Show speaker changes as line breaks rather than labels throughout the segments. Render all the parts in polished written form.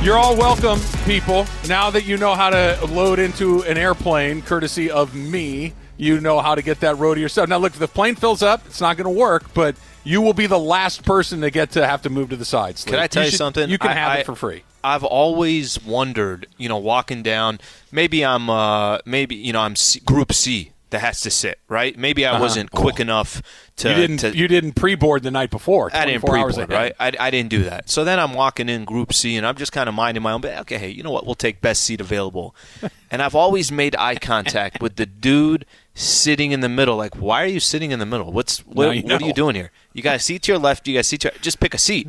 You're all welcome, people. Now that you know how to load into an airplane, courtesy of me, you know how to get that row to yourself. Now, look, if the plane fills up, it's not going to work, but you will be the last person to get to have to move to the sides.
Can I tell you something?
You can have it for free.
I've always wondered, walking down, maybe I'm Group C that has to sit, right? Maybe I wasn't quick enough to.
You didn't pre-board the night before.
I didn't pre-board, right? I didn't do that. So then I'm walking in Group C, and I'm just kind of minding my own. But okay, hey, you know what? We'll take best seat available. And I've always made eye contact with the dude sitting in the middle. Like, why are you sitting in the middle? What are you doing here? You got a seat to your left. You got a seat to your, just pick a seat.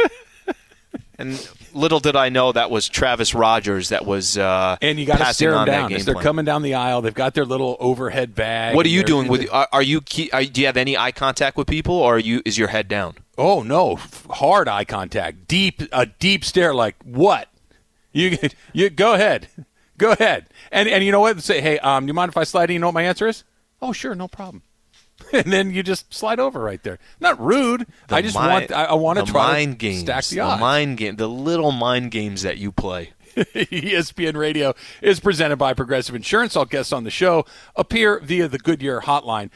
And little did I know that was Travis Rogers that was
and you got to stare them down as they're coming down the aisle. They've got their little overhead bag.
What are you doing with? Do you have any eye contact with people, or is your head down?
Oh no, hard eye contact, a deep stare. Like what? You go ahead, and you know what? Say, hey, do you mind if I slide in? You know what my answer is? Oh, sure, no problem. And then you just slide over right there. Not rude. I want to try to stack the odds.
The little mind games that you play.
ESPN Radio is presented by Progressive Insurance. All guests on the show appear via the Goodyear hotline.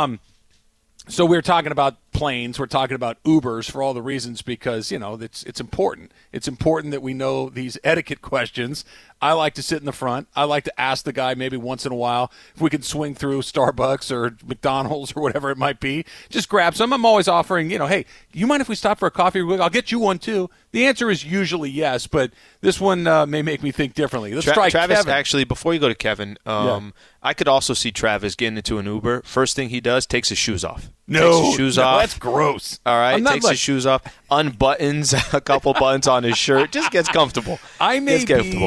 So we're talking about planes. We're talking about Ubers for all the reasons because, it's important. It's important that we know these etiquette questions. I like to sit in the front. I like to ask the guy maybe once in a while if we can swing through Starbucks or McDonald's or whatever it might be. Just grab some. I'm always offering, hey, you mind if we stop for a coffee? I'll get you one too. The answer is usually yes, but this one may make me think differently. Let's try
Travis,
Kevin.
Actually, before you go to Kevin, I could also see Travis getting into an Uber. First thing he does, takes his shoes off.
No,
takes his shoes off.
That's gross.
All right, takes his shoes off, unbuttons a couple buttons on his shirt, just gets comfortable.
I may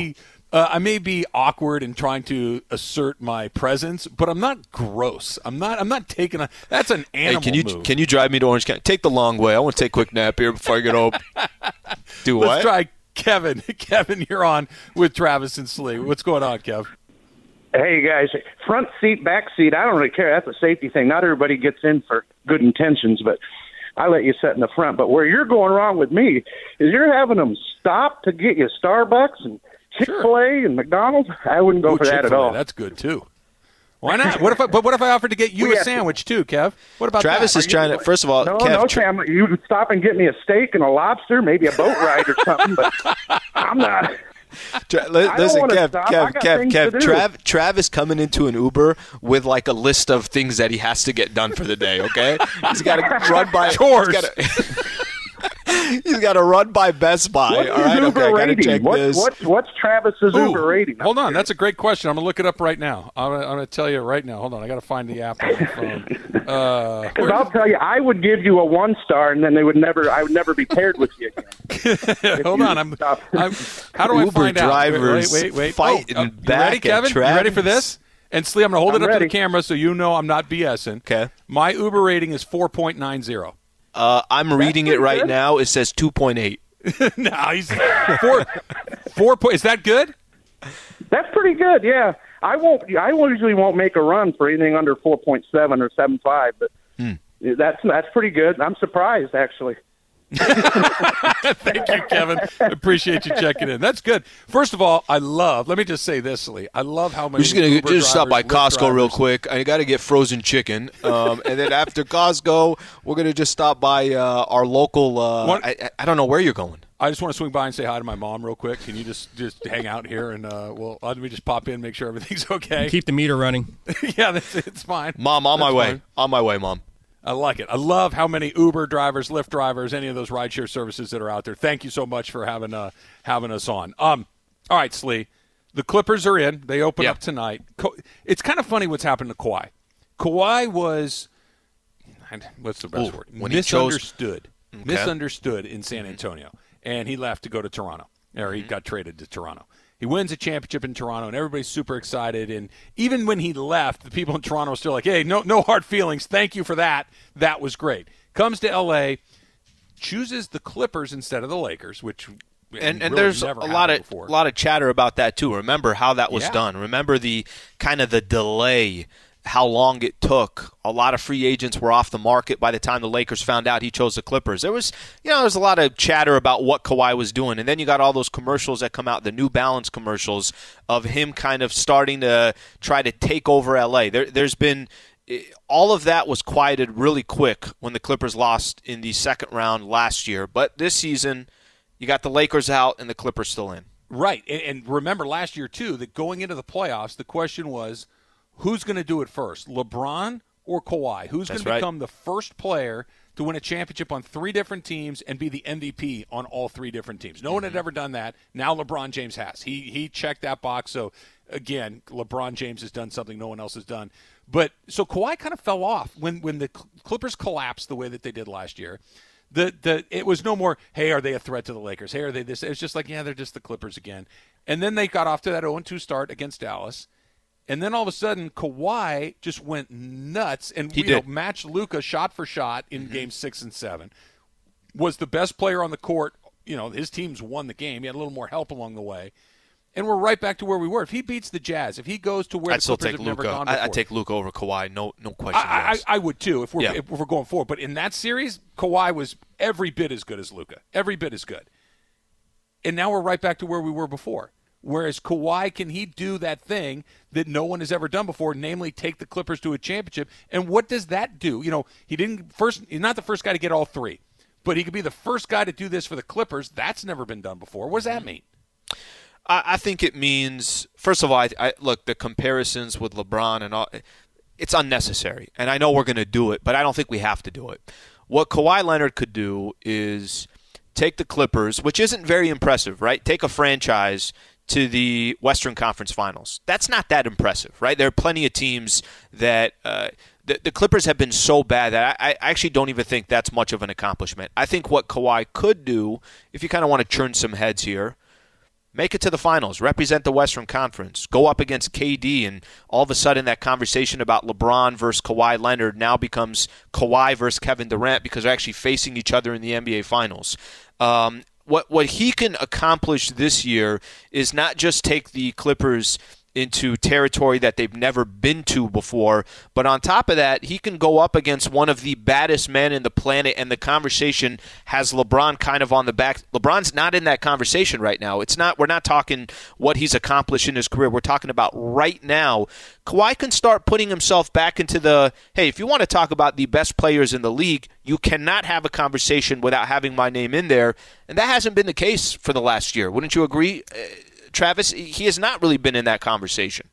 be awkward in trying to assert my presence, but I'm not gross. I'm not taking a. That's an animal move.
Can you drive me to Orange County? Take the long way. I want to take a quick nap here before I get home. Do what?
Let's try Kevin. Kevin, you're on with Travis and Slee. What's going on, Kev?
Hey, guys. Front seat, back seat, I don't really care. That's a safety thing. Not everybody gets in for good intentions, but I let you sit in the front. But where you're going wrong with me is you're having them stop to get you Starbucks and Chick-fil-A and McDonald's. I wouldn't go for that at all.
That's good, too. Why not? What if I offered to get you a sandwich, too, Kev? What about
Travis
that?
is trying to, first of all,
No, Sam, you would stop and get me a steak and a lobster, maybe a boat ride or something, but I'm not.
Listen, Kev, Travis coming into an Uber with like a list of things that he has to get done for the day, okay? He's got to run by
chores.
He's got to run by Best Buy.
What's
all right,
Uber
okay,
rating?
I got to check this.
What's Travis's Uber rating?
Hold on, that's a great question. I'm going to look it up right now. I'm going to tell you right now. Hold on, I got to find the app on my phone.
Because I'll tell you, I would give you a 1-star, and then I would never be paired with you again.
Hold on, how do I find out? Wait.
Fighting back.
You ready, Kevin? You ready for this? And Slee, I'm going to hold it up
ready.
to the camera so you know I'm not BSing.
Okay.
My Uber rating is 4.90.
I'm reading it right now. It says 2.8.
No, he's 4. Is that good?
That's pretty good. Yeah, I usually won't make a run for anything under 4.7 or 7.5, but that's pretty good. I'm surprised actually.
Thank you, Kevin. Appreciate you checking in. That's good. First of all, let me just say this, Lee. I love how many
We're just stop by Costco
drivers.
real quick. I got to get frozen chicken. And then after Costco, we're going to just stop by our local I don't know where you're going.
I just want to swing by and say hi to my mom real quick. Can you just hang out here and let me just pop in, make sure everything's okay.
Keep the meter running.
Yeah, it's fine.
Mom, on my way.
Fine.
On my way, Mom.
I like it. I love how many Uber drivers, Lyft drivers, any of those rideshare services that are out there. Thank you so much for having us on. All right, Slee. The Clippers are in. They open up tonight. It's kind of funny what's happened to Kawhi. Kawhi was what's the best word? Misunderstood. Misunderstood in San Antonio, and he left to go to Toronto, or he got traded to Toronto. He wins a championship in Toronto, and everybody's super excited. And even when he left, the people in Toronto were still like, hey, no hard feelings. Thank you for that. That was great. Comes to L.A., chooses the Clippers instead of the Lakers, which
and
really
there's
never
a lot of chatter about that too. Remember how that was done. Remember the kind of the delay how long it took. A lot of free agents were off the market by the time the Lakers found out he chose the Clippers. There was a lot of chatter about what Kawhi was doing, and then you got all those commercials that come out, the New Balance commercials of him kind of starting to try to take over LA. There's been all of that was quieted really quick when the Clippers lost in the second round last year. But this season, you got the Lakers out and the Clippers still in.
Right. And remember last year, too, that going into the playoffs, the question was, who's going to do it first, LeBron or Kawhi? Who's going to become the first player to win a championship on 3 different teams and be the MVP on all 3 different teams? No one had ever done that. Now LeBron James has. He checked that box. So, again, LeBron James has done something no one else has done. But so Kawhi kind of fell off when the Clippers collapsed the way that they did last year. It was no more, hey, are they a threat to the Lakers? Hey, are they this? It was just like, yeah, they're just the Clippers again. And then they got off to that 0-2 start against Dallas. And then all of a sudden, Kawhi just went nuts and matched Luka shot for shot in Games 6 and 7. Was the best player on the court. His teams won the game. He had a little more help along the way. And we're right back to where we were. If he beats the Jazz, if he goes to where the Clippers have never gone before.
I'd take Luka over Kawhi, no question.
I would too if we're going forward. But in that series, Kawhi was every bit as good as Luka. Every bit as good. And now we're right back to where we were before. Whereas Kawhi, can he do that thing that no one has ever done before, namely take the Clippers to a championship? And what does that do? He's not the first guy to get all 3, but he could be the first guy to do this for the Clippers. That's never been done before. What does that mean?
I think it means, first of all, look, the comparisons with LeBron and all, it's unnecessary. And I know we're going to do it, but I don't think we have to do it. What Kawhi Leonard could do is take the Clippers, which isn't very impressive, right? Take a franchise to the Western Conference Finals. That's not that impressive, right? There are plenty of teams that the Clippers have been so bad that I actually don't even think that's much of an accomplishment. I think what Kawhi could do, if you kind of want to churn some heads here, make it to the finals, represent the Western Conference, go up against KD, and all of a sudden that conversation about LeBron versus Kawhi Leonard now becomes Kawhi versus Kevin Durant because they're actually facing each other in the NBA Finals. What he can accomplish this year is not just take the Clippers into territory that they've never been to before. But on top of that, he can go up against one of the baddest men in the planet, and the conversation has LeBron kind of on the back. LeBron's not in that conversation right now. We're not talking what he's accomplished in his career. We're talking about right now. Kawhi can start putting himself back into the, hey, if you want to talk about the best players in the league, you cannot have a conversation without having my name in there. And that hasn't been the case for the last year. Wouldn't you agree? Travis, he has not really been in that conversation.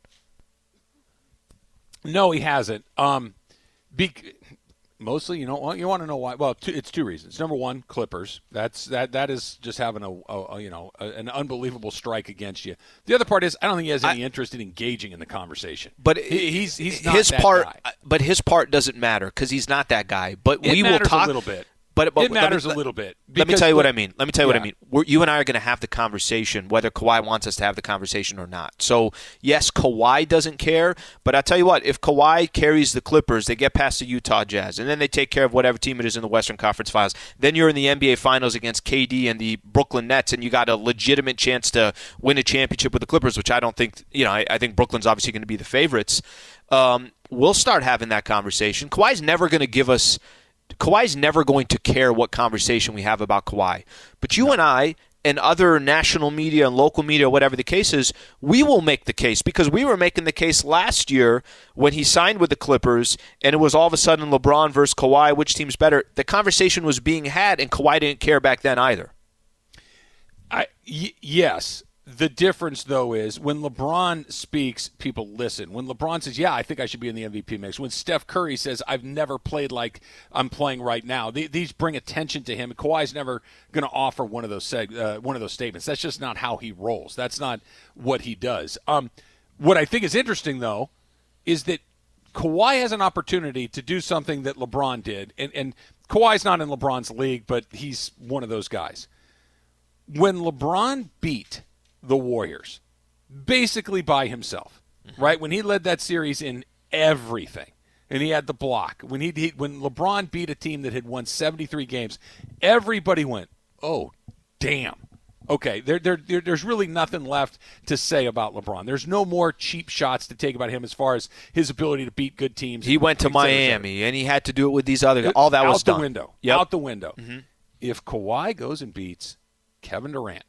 No, he hasn't. Mostly, you want to know why? Well, it's 2 reasons. Number one, Clippers. That is just having an unbelievable strike against you. The other part is I don't think he has any interest in engaging in the conversation.
But
he's not
his
that
part.
guy.
But his part doesn't matter because he's not that guy. But
we
will talk
a little bit.
But
it matters a little bit.
Let me tell you what I mean. You and I are going to have the conversation, whether Kawhi wants us to have the conversation or not. So, yes, Kawhi doesn't care, but I'll tell you what, if Kawhi carries the Clippers, they get past the Utah Jazz, and then they take care of whatever team it is in the Western Conference Finals. Then you're in the NBA Finals against KD and the Brooklyn Nets, and you got a legitimate chance to win a championship with the Clippers, which I don't think, I think Brooklyn's obviously going to be the favorites. We'll start having that conversation. Kawhi's never going to care what conversation we have about Kawhi. But you and I and other national media and local media, whatever the case is, we will make the case because we were making the case last year when he signed with the Clippers and it was all of a sudden LeBron versus Kawhi, which team's better. The conversation was being had and Kawhi didn't care back then either.
Yes. The difference, though, is when LeBron speaks, people listen. When LeBron says, yeah, I think I should be in the MVP mix. When Steph Curry says, I've never played like I'm playing right now, these bring attention to him. Kawhi's never going to offer one of those statements. That's just not how he rolls. That's not what he does. What I think is interesting, though, is that Kawhi has an opportunity to do something that LeBron did. And Kawhi's not in LeBron's league, but he's one of those guys. When LeBron beat the Warriors, basically by himself, right? When he led that series in everything, and he had the block. When LeBron beat a team that had won 73 games, everybody went, "Oh, damn! Okay, there's really nothing left to say about LeBron. There's no more cheap shots to take about him as far as his ability to beat good teams.
He went to Miami, and he had to do it with these other guys. All that was done.
Out the window.
Yep.
Out the window. Mm-hmm. If Kawhi goes and beats Kevin Durant,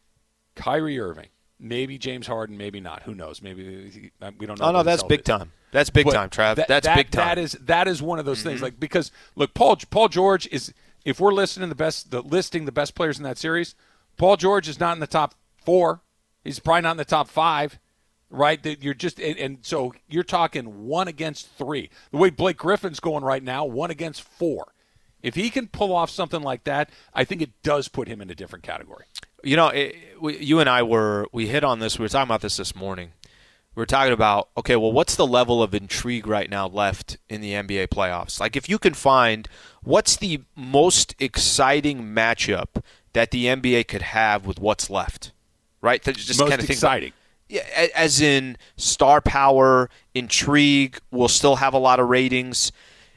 Kyrie Irving, maybe James Harden, maybe not. Who knows? Maybe we don't know.
Oh, no, that's big time. That's big time, Trav. That's big time.
That is one of those things. Like, because look, Paul George is. If we're listing the best players in that series, Paul George is not in the top 4. He's probably not in the top 5, right? That you're just and so you're talking 1 against 3. The way Blake Griffin's going right now, 1 against 4. If he can pull off something like that, I think it does put him in a different category.
You know, you and I we hit on this. We were talking about this morning. We were talking about, okay, well, what's the level of intrigue right now left in the NBA playoffs? Like, if you can find what's the most exciting matchup that the NBA could have with what's left, right?
Just most kind of exciting.
Yeah, as in star power, intrigue, will still have a lot of ratings.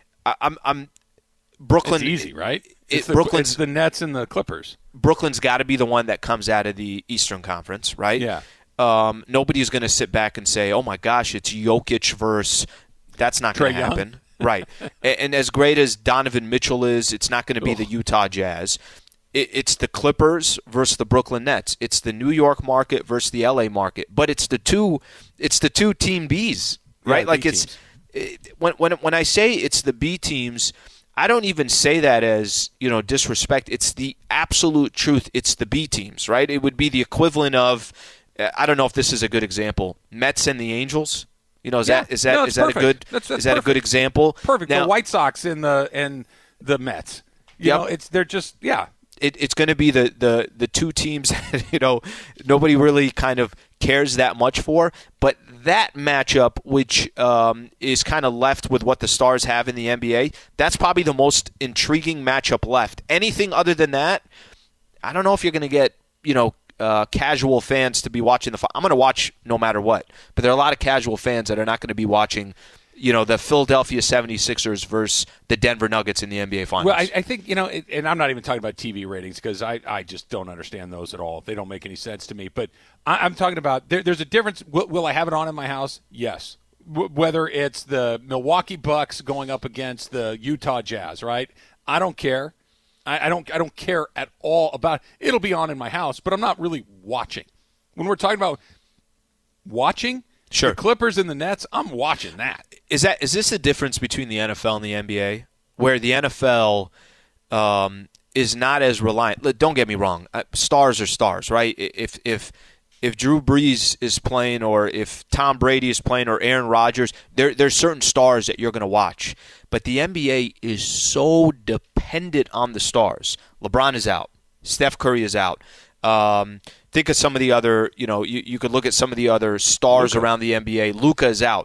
I'm Brooklyn.
It's easy, right? It's the Nets and the Clippers.
Brooklyn's got to be the one that comes out of the Eastern Conference, right?
Yeah.
Nobody's going to sit back and say, oh, my gosh, it's Jokic versus – that's not going to happen. Right. And as great as Donovan Mitchell is, it's not going to be the Utah Jazz. It's the Clippers versus the Brooklyn Nets. It's the New York market versus the L.A. market. But it's the two Team Bs, right?
Yeah,
like it's when I say it's the B teams, I don't even say that as, disrespect. It's the absolute truth. It's the B teams, right? It would be the equivalent of – I don't know if this is a good example. Mets and the Angels. Is that a good a good example?
Perfect. Now, the White Sox and the Mets. They're just
It's going to be the two teams that nobody really kind of cares that much for, but that matchup, which is kind of left with what the Stars have in the NBA, that's probably the most intriguing matchup left. Anything other than that, I don't know if you're going to get casual fans to be watching I'm going to watch no matter what, but there are a lot of casual fans that are not going to be watching the Philadelphia 76ers versus the Denver Nuggets in the NBA Finals.
Well, I think, and I'm not even talking about TV ratings because I just don't understand those at all. They don't make any sense to me. But I'm talking about there's a difference. Will I have it on in my house? Yes. Whether it's the Milwaukee Bucks going up against the Utah Jazz, right? I don't care. I don't care at all about it. It'll be on in my house, but I'm not really watching. When we're talking about watching,
sure,
the Clippers and the Nets, I'm watching that.
Is this the difference between the NFL and the NBA, where the NFL is not as reliant? Don't get me wrong, stars are stars, right? If Drew Brees is playing, or if Tom Brady is playing, or Aaron Rodgers, there's certain stars that you're going to watch. But the NBA is so dependent on the stars. LeBron is out. Steph Curry is out. Think of some of the other, you could look at some of the other stars around the NBA. Luka is out.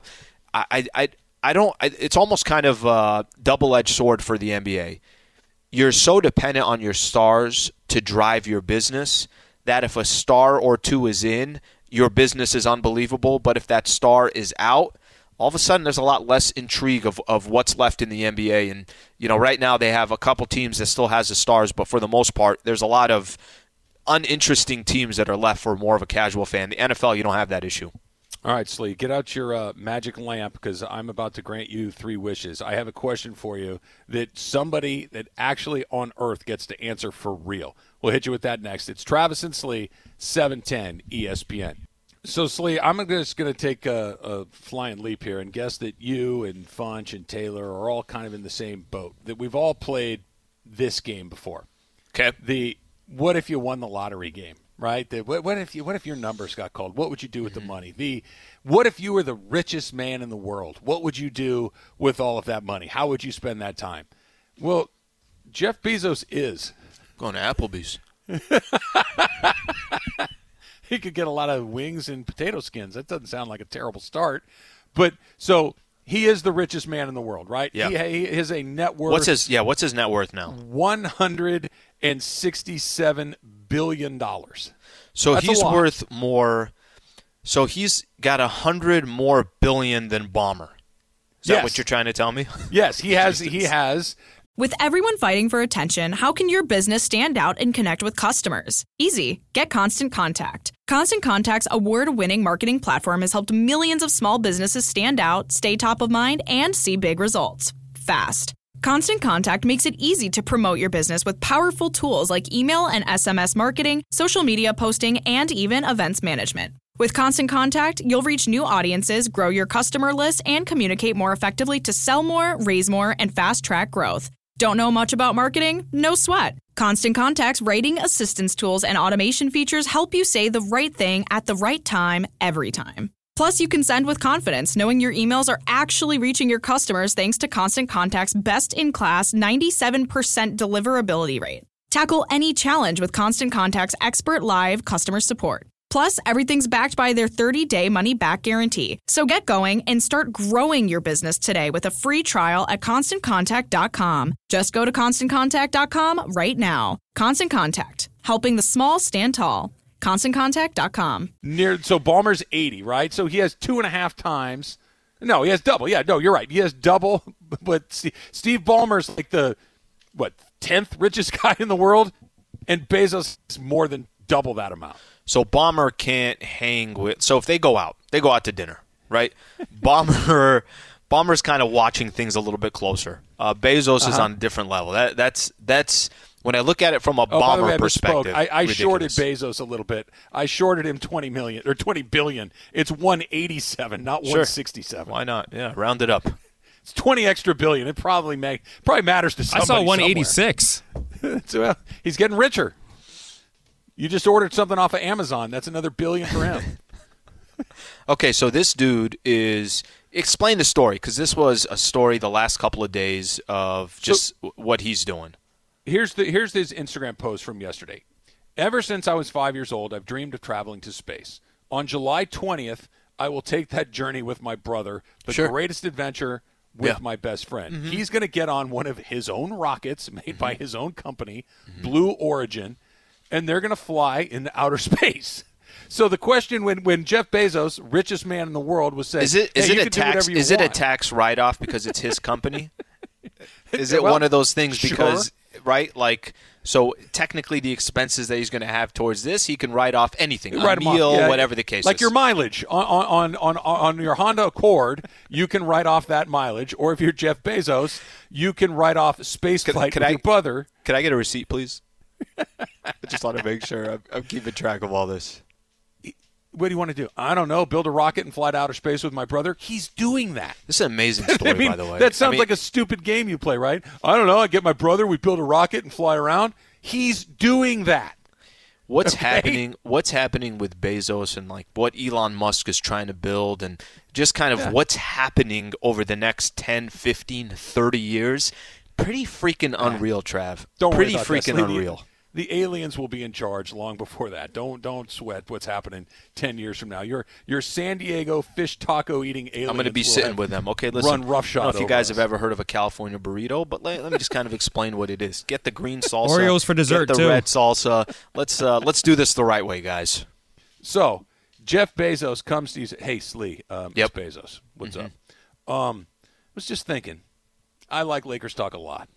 It's almost kind of a double-edged sword for the NBA. You're so dependent on your stars to drive your business that if a star or two is in, your business is unbelievable. But if that star is out, all of a sudden there's a lot less intrigue of what's left in the NBA. And, right now they have a couple teams that still has the stars, but for the most part, there's a lot of uninteresting teams that are left for more of a casual fan. The NFL, you don't have that issue.
All right, Slee, get out your magic lamp because I'm about to grant you 3 wishes. I have a question for you that somebody that actually on Earth gets to answer for real. We'll hit you with that next. It's Travis and Slee, 710 ESPN. So, Slee, I'm just going to take a flying leap here and guess that you and Funch and Taylor are all kind of in the same boat, that we've all played this game before.
Okay.
The what if you won the lottery game? Right? What if your numbers got called? What would you do with the money? What if you were the richest man in the world? What would you do with all of that money? How would you spend that time? Well, Jeff Bezos is
going to Applebee's.
He could get a lot of wings and potato skins. That doesn't sound like a terrible start. But so he is the richest man in the world, right?
Yeah.
He has a net worth.
What's his net worth now?
$167 billion.
So that's he's worth more. So he's got 100 more billion than Ballmer. Is that what you're trying to tell me?
Yes, he has. He has
With everyone fighting for attention, how can your business stand out and connect with customers? Easy. Get Constant Contact. Constant Contact's award-winning marketing platform has helped millions of small businesses stand out, stay top of mind, and see big results fast. Constant Contact makes it easy to promote your business with powerful tools like email and SMS marketing, social media posting, and even events management. With Constant Contact, you'll reach new audiences, grow your customer list, and communicate more effectively to sell more, raise more, and fast-track growth. Don't know much about marketing? No sweat. Constant Contact's writing assistance tools and automation features help you say the right thing at the right time, every time. Plus, you can send with confidence, knowing your emails are actually reaching your customers thanks to Constant Contact's best-in-class 97% deliverability rate. Tackle any challenge with Constant Contact's expert live customer support. Plus, everything's backed by their 30-day money-back guarantee. So get going and start growing your business today with a free trial at ConstantContact.com. Just go to ConstantContact.com right now. Constant Contact, helping the small stand tall. ConstantContact.com.
So Ballmer's 80, right? So he has 2.5 times. No, he has double. Yeah, no, you're right. He has double. But Steve Ballmer's like the, 10th richest guy in the world? And Bezos is more than double that amount.
So Ballmer can't hang with. So if they go out to dinner, right? Ballmer's kind of watching things a little bit closer. Bezos is on a different level. That's when I look at it from a Ballmer perspective.
I shorted Bezos a little bit. I shorted him $20 million or $20 billion. It's 187, not 167.
Why not? Yeah, round it up.
It's 20 extra billion. It probably matters to somebody.
I saw 186.
Well, he's getting richer. You just ordered something off of Amazon. That's another billion for him.
Okay, so this dude is – explain the story, because this was a story the last couple of days of just what he's doing.
Here's his Instagram post from yesterday. Ever since I was 5 years old, I've dreamed of traveling to space. On July 20th, I will take that journey with my brother, the greatest adventure with my best friend. Mm-hmm. He's going to get on one of his own rockets made by his own company, Blue Origin, and they're going to fly into outer space. So the question when Jeff Bezos, richest man in the world, was saying,
is it a tax write-off because it's his company? Is it one of those things because right, like, so technically the expenses that he's going to have towards this, he can write off anything, a meal, whatever the case is.
Like your mileage on your Honda Accord, you can write off that mileage, or if you're Jeff Bezos, you can write off space flight with your brother.
Can I get a receipt, please? I just want to make sure I'm keeping track of all this.
What do you want to do? I don't know. Build a rocket and fly to outer space with my brother? He's doing that.
This is an amazing story, by the way.
That sounds like a stupid game you play, right? I don't know. I get my brother, we build a rocket and fly around. He's doing that.
What's happening with Bezos and like what Elon Musk is trying to build and just kind of what's happening over the next 10, 15, 30 years? Pretty freaking unreal, Trav. Pretty freaking unreal.
The aliens will be in charge long before that. Don't sweat what's happening 10 years from now. Your San Diego fish taco eating aliens.
I'm going to be sitting with them. Okay, listen.
Run roughshod.
I don't know if you guys have ever heard of a California burrito, but let me just kind of explain what it is. Get the green salsa.
Oreos for dessert,
get the
too.
Red salsa. Let's do this the right way, guys.
So Jeff Bezos comes to you. Hey, Slee, it's Bezos. What's up? I was just thinking. I like Lakers talk a lot.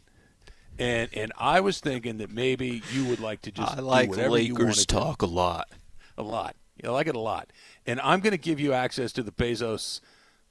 And I was thinking that maybe you would like to just
do whatever
you want to do.
Lakers talk a lot.
A lot. I like it a lot. And I'm going to give you access to the Bezos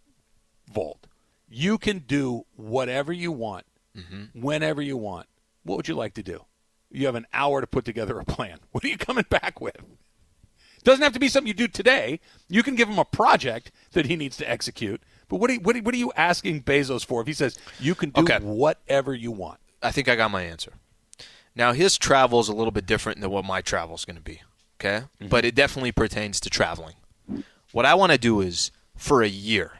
vault. You can do whatever you want, whenever you want. What would you like to do? You have an hour to put together a plan. What are you coming back with? It doesn't have to be something you do today. You can give him a project that he needs to execute. But what are you asking Bezos for if he says you can do whatever you want?
I think I got my answer. Now, his travel is a little bit different than what my travel is going to be, okay? But it definitely pertains to traveling. What I want to do is, for a year,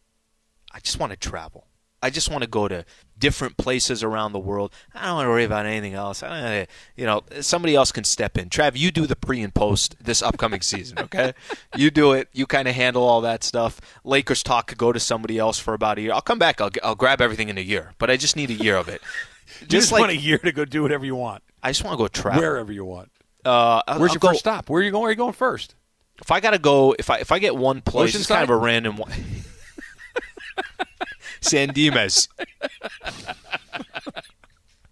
I just want to travel. I just want to go to different places around the world. I don't want to worry about anything else. Somebody else can step in. Trav, you do the pre and post this upcoming season, okay? You do it. You kind of handle all that stuff. Lakers talk could go to somebody else for about a year. I'll come back. I'll grab everything in a year, but I just need a year of it.
Just want a year to go do whatever you want.
I just want to go travel
wherever you want. Where's your first stop? Where are you going? Where are you going first?
If I gotta go, if I get one place, it's kind of a random one. San Dimas.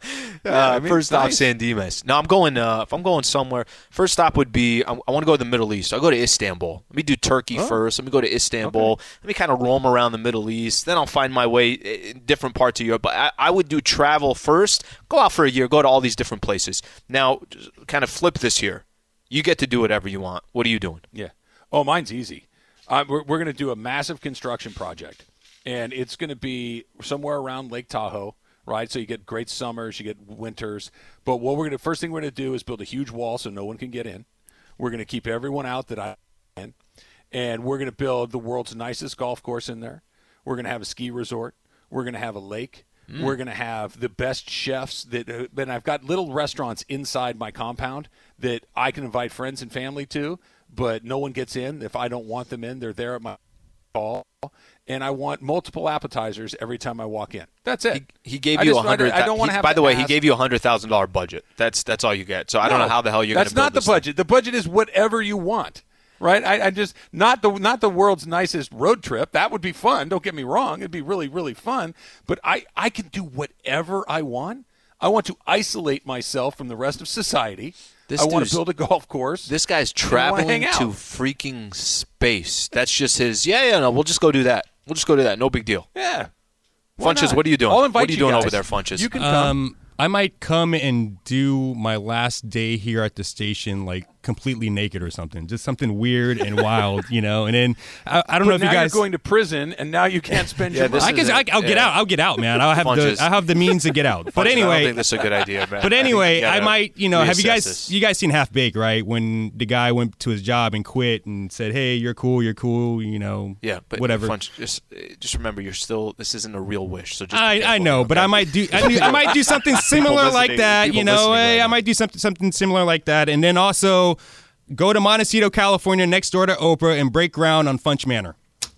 First stop,
nice.
San Dimas. No, I'm going. If I'm going somewhere, first stop would be. I want to go to the Middle East. I'll go to Istanbul. Let me do Turkey first. Let me go to Istanbul.
Okay.
Let me kind of roam around the Middle East. Then I'll find my way in different parts of Europe. But I would do travel first. Go out for a year. Go to all these different places. Now, just kind of flip this here. You get to do whatever you want. What are you doing?
Yeah. Oh, mine's easy. We're going to do a massive construction project, and it's going to be somewhere around Lake Tahoe, right? So you get great summers, you get winters. But first thing we're going to do is build a huge wall so no one can get in. We're going to keep everyone out that I can, and we're going to build the world's nicest golf course in there. We're going to have a ski resort. We're going to have a lake. We're going to have the best chefs and I've got little restaurants inside my compound that I can invite friends and family to, but no one gets in. If I don't want them in, they're there at my call. And I want multiple appetizers every time I walk in. That's it.
He gave you $100,000.
I don't want to have.
By the way,
ask.
he gave you $100,000 budget. That's all you get. So I don't know how the hell you're going to build
That's not the budget. The budget is whatever you want. Right, I just not the world's nicest road trip. That would be fun. Don't get me wrong; it'd be really, really fun. But I can do whatever I want. I want to isolate myself from the rest of society. I want to build a golf course.
This guy's traveling to freaking space. That's just his. No, we'll just go do that. We'll just go do that. No big deal.
Yeah.
Funches, what are you doing?
I'll invite
what are you doing
guys.
over there, Funches?
You can come.
I might come and do my last day here at the station like completely naked or something, just something weird and wild, And then I don't know if you guys
you're going to prison and now you can't spend your money.
I'll get out. I'll get out, man. I'll have the means to get out. But anyway,
I don't think that's a good idea, man.
But anyway, I might, have
this.
you guys seen Half Baked, right? When the guy went to his job and quit and said, "Hey, you're cool,
Yeah, but
whatever."
Funch, just remember, this isn't a real wish. So just
I know, but I might do something similar like that. I might do something similar like that, and then also go to Montecito, California, next door to Oprah, and break ground on Funch Manor.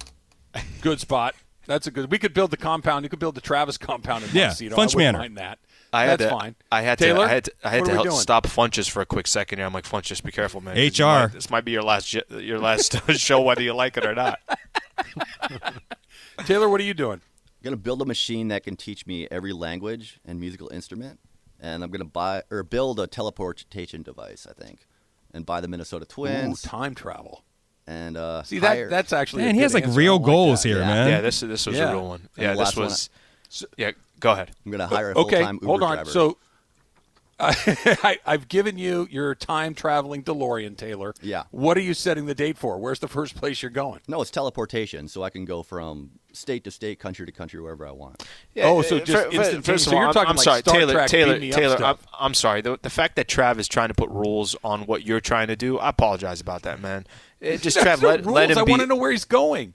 Good spot. That's a good. We could build the compound. You could build the Travis compound in Montecito.
Funch Manor.
Mind that.
That's
fine.
I had
Taylor,
to help stop Funches for a quick second here. I'm like, Funches, be careful, man.
HR.
This might be your last show, whether you like it or not.
Taylor, what are you doing?
I'm going to build a machine that can teach me every language and musical instrument, and I'm going to build a teleportation device, I think, and buy the Minnesota Twins.
Ooh, time travel.
And
see that's actually
man. He has like real goals here, man.
Yeah, this was a real one. Yeah, this was. Go ahead.
I'm going to hire a full-time Uber
hold on.
driver.
So I've given you your time-traveling DeLorean, Taylor.
Yeah.
What are you setting the date for? Where's the first place you're going?
No, it's teleportation, so I can go from state to state, country to country, wherever I want.
Yeah, so just instantaneous.
First of
So
all,
you're talking
I'm
like
sorry,
Star
Taylor.
Trek, beam me up
Taylor,
stuff.
I'm sorry. The fact that Trav is trying to put rules on what you're trying to do, I apologize about that, man. Just Trav, let him
I
be.
want to know where he's going.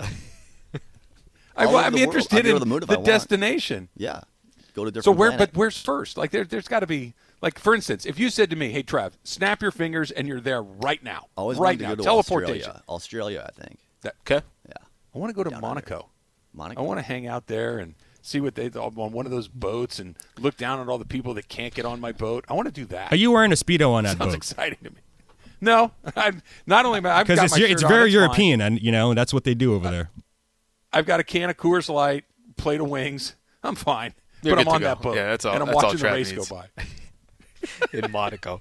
I'm interested in the destination.
Yeah, go to different.
So
planet.
but where's first? Like there's got to be. Like, for instance, if you said to me, hey, Trav, snap your fingers and you're there right now.
Always
right
wanted
now.
to go to
Teleportation.
Australia, I think.
Okay.
Yeah.
I want to go to Monaco. I want to hang out there and see what they on one of those boats and look down at all the people that can't get on my boat. I want to do that.
Are you wearing a Speedo on that
Sounds
boat?
exciting to me. No, I'm not only I've got my shirt
it's
on,
very
it's
European,
fine.
and that's what they do over there.
I've got a can of Coors Light, plate of wings. I'm fine.
You're
but I'm
good to
on
go.
that boat.
Yeah, that's all.
And I'm
that's
watching
all
the
Trav
race
needs.
go by.
In Monaco.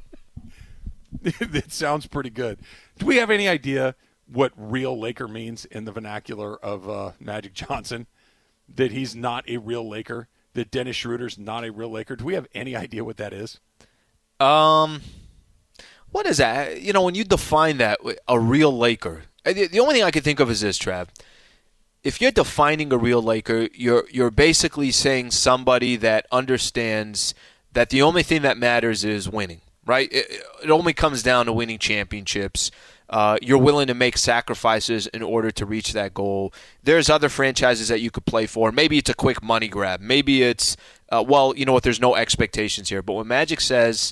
It sounds pretty good. Do we have any idea what real Laker means in the vernacular of Magic Johnson? That he's not a real Laker? That Dennis Schroeder's not a real Laker? Do we have any idea what that is?
What is that? When you define that, a real Laker, the only thing I can think of is this, Trav. If you're defining a real Laker, you're basically saying somebody that understands that the only thing that matters is winning, right? It only comes down to winning championships. You're willing to make sacrifices in order to reach that goal. There's other franchises that you could play for. Maybe it's a quick money grab. Maybe it's, there's no expectations here. But when Magic says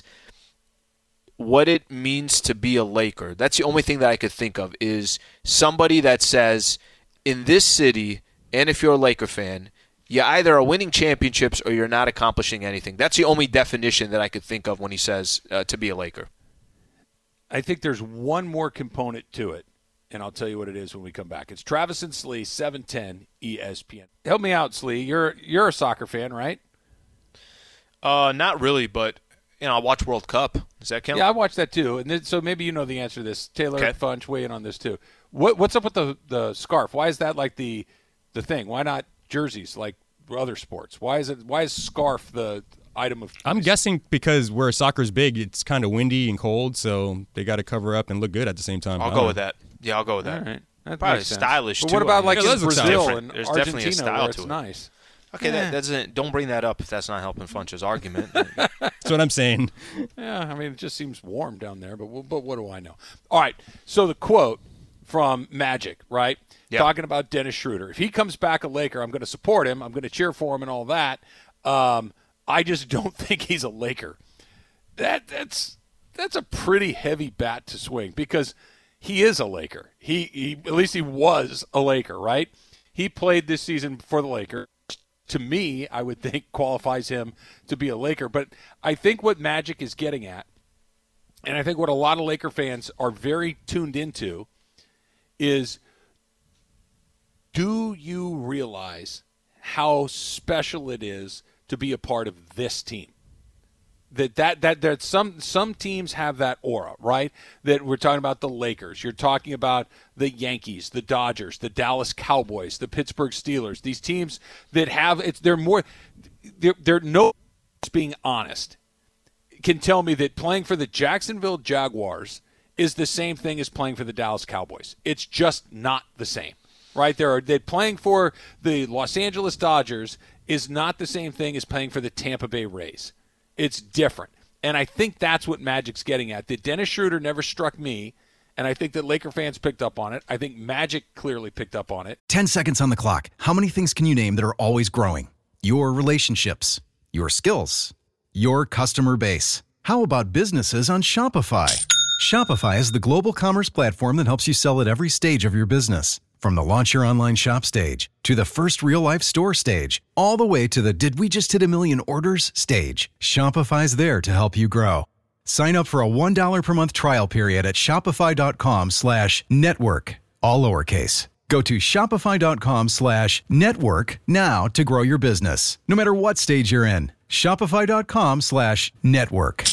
what it means to be a Laker, that's the only thing that I could think of is somebody that says, in this city, and if you're a Laker fan, you either are winning championships or you're not accomplishing anything. That's the only definition that I could think of when he says to be a Laker.
I think there's one more component to it, and I'll tell you what it is when we come back. It's Travis and Slee, 710 ESPN. Help me out, Slee. You're a soccer fan, right?
Not really, but I watch World Cup. Does that count?
Yeah, I watched that too. And so maybe you know the answer to this. Taylor Funch, weigh in on this too. What's up with the scarf? Why is that like the thing? Why not jerseys like other sports? Why is scarf the item of choice?
I'm guessing because where soccer's big, it's kind of windy and cold, so they got to cover up and look good at the same time.
I'll go with that. Yeah, I'll go with that.
All right. That
Probably
makes sense.
stylish
but
too.
what about like in Brazil
different.
and
There's
Argentina
definitely a style
where
to
it's
it.
nice?
Okay, that doesn't. Don't bring that up if that's not helping Funch's argument.
That's what I'm saying.
Yeah, I mean, it just seems warm down there, but what do I know? All right, so the quote from Magic, right?
Yep.
Talking about Dennis Schroeder. If he comes back a Laker, I'm going to support him. I'm going to cheer for him and all that. I just don't think he's a Laker. That's a pretty heavy bat to swing because he is a Laker. He at least he was a Laker, right? He played this season for the Lakers. To me, I would think qualifies him to be a Laker. But I think what Magic is getting at, and I think what a lot of Laker fans are very tuned into, is do you realize how special it is to be a part of this team? That some teams have that aura, right? That we're talking about the Lakers. You're talking about the Yankees, the Dodgers, the Dallas Cowboys, the Pittsburgh Steelers. These teams that have they're being honest can tell me that playing for the Jacksonville Jaguars is the same thing as playing for the Dallas Cowboys. It's just not the same, right? They're playing for the Los Angeles Dodgers is not the same thing as playing for the Tampa Bay Rays. It's different. And I think that's what Magic's getting at. That Dennis Schroeder never struck me, and I think that Laker fans picked up on it. I think Magic clearly picked up on it.
10 seconds on the clock. How many things can you name that are always growing? Your relationships, your skills, your customer base. How about businesses on Shopify? Shopify is the global commerce platform that helps you sell at every stage of your business. From the launch your online shop stage, to the first real-life store stage, all the way to the did we just hit a million orders stage, Shopify's there to help you grow. Sign up for a $1 per month trial period at shopify.com/network, all lowercase. Go to shopify.com/network now to grow your business, no matter what stage you're in. Shopify.com/network.